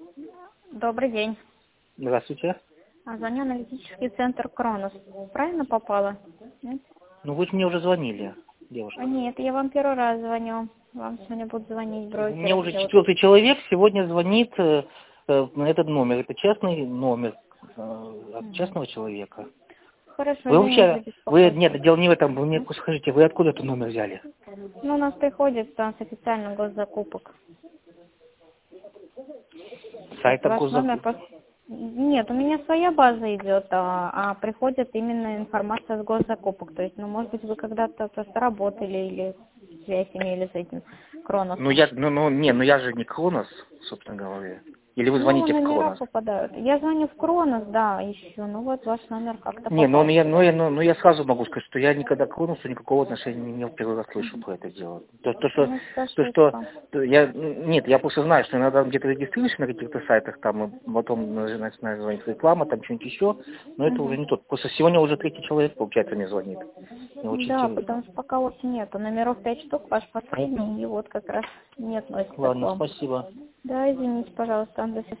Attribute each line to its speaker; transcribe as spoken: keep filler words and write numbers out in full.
Speaker 1: Добрый день.
Speaker 2: Здравствуйте.
Speaker 1: А, Звоню аналитический центр Кронос. Правильно попала? Нет?
Speaker 2: Ну вы же мне уже звонили, девушка.
Speaker 1: А, Нет, я вам первый раз звоню. Вам сегодня будут звонить
Speaker 2: Мне
Speaker 1: брокеры.
Speaker 2: уже
Speaker 1: Я вот-
Speaker 2: четвертый человек сегодня звонит э, э, на этот номер. Это частный номер э, от частного человека.
Speaker 1: Хорошо,
Speaker 2: Вы
Speaker 1: извините за
Speaker 2: вообще, вы,
Speaker 1: беспокойство.
Speaker 2: нет, дело не в этом, вы мне скажите, вы откуда этот номер взяли?
Speaker 1: Ну, у нас приходит там с официальных госзакупок.
Speaker 2: С
Speaker 1: То есть
Speaker 2: сайта
Speaker 1: ваш номер...
Speaker 2: госзакупок.
Speaker 1: пос- Нет, у меня своя база идет, а, а приходит именно информация с госзакупок. То есть, ну, может быть, вы когда-то просто работали или связь имели с этим
Speaker 2: Ну
Speaker 1: Кроносом.
Speaker 2: я, ну, ну, не, ну я же не Кронос, собственно говоря. Или вы
Speaker 1: Ну,
Speaker 2: звоните в
Speaker 1: номера
Speaker 2: Кронос?
Speaker 1: попадают. Я звоню в Кронос, да, ищу. Ну вот ваш номер как-то
Speaker 2: Не, ну
Speaker 1: попал.
Speaker 2: я, ну, я, ну, ну, я сразу могу сказать, что я никогда к Кроносу никакого отношения не имел, первый раз слышу про это дело. То, то, что,
Speaker 1: Ну, это
Speaker 2: то, что
Speaker 1: ошибка.
Speaker 2: то я, нет, я просто знаю, что иногда где-то регистрируешься на каких-то сайтах, там, и потом начинает звонить реклама, там что-нибудь еще, но это уже
Speaker 1: Мгм.
Speaker 2: не тот. Просто сегодня уже третий человек, получается, мне звонит. Мне очень
Speaker 1: Да,
Speaker 2: интересно.
Speaker 1: потому что пока вот нету. Номеров пять штук, ваш последний, и вот как раз не относится к
Speaker 2: Ладно,
Speaker 1: вам.
Speaker 2: спасибо.
Speaker 1: Да, извините, пожалуйста, до свидания.